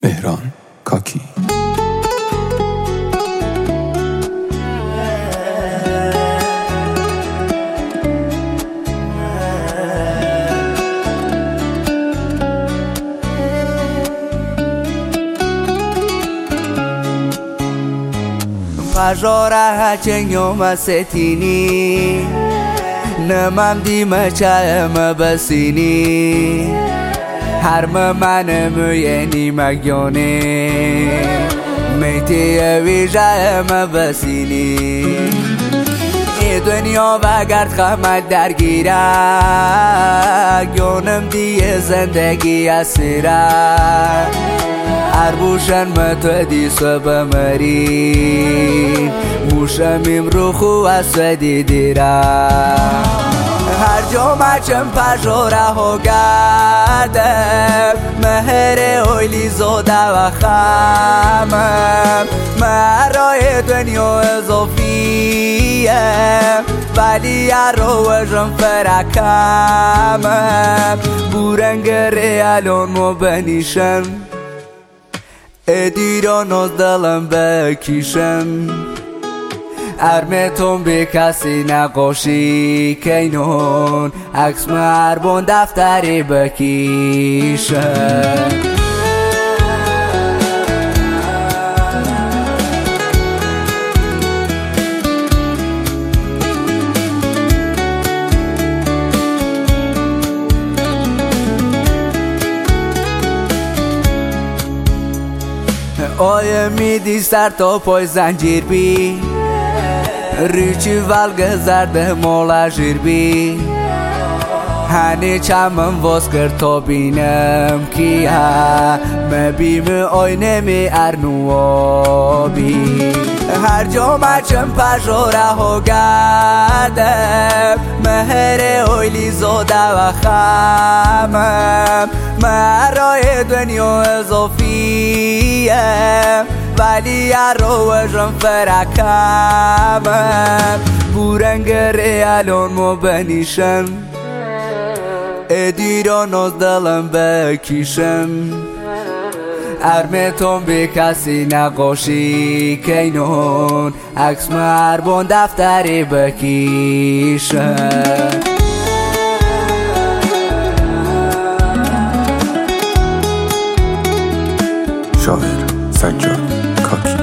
مهران کاکی. Pajora çenyoma setini Nemam di meçağıma basini Her memanımı yeni magyone Meytiye vicağıma basini دنیا و گرد خمت درگیره گونم دیه زندگی اسیره هر بوشن متودی صبح مرین بوشم امرو خو اسودی دیره هر جا مچم پجوره ها گردم مهر اویلی زوده و خمم مرای دنیا اضافیه ولی روشم فرکمم بورنگ ریالون مو بنیشم ادیران از دلم بکیشم ارمتون به کسی نقاشی کینون عکس مربون دفتری بکیشم آیا میدی سر تا پای زنجیر بی ریچی والگه زرده مولا جیر بی هنی چمم واز کرد تا بینم کیه مبیم آینه می ارنوابی هر جا مچم پجوره ها گردم مهر اویلی زوده و خمم مرای دنیا اضافیه ولی روشم فرکمم بورنگ ریالون مو بنیشم ادیران از دلم بکیشم ارمتون به کسی نقاشی کینون عکس مربون دفتری بکیشم شاعر سجاد کاکی.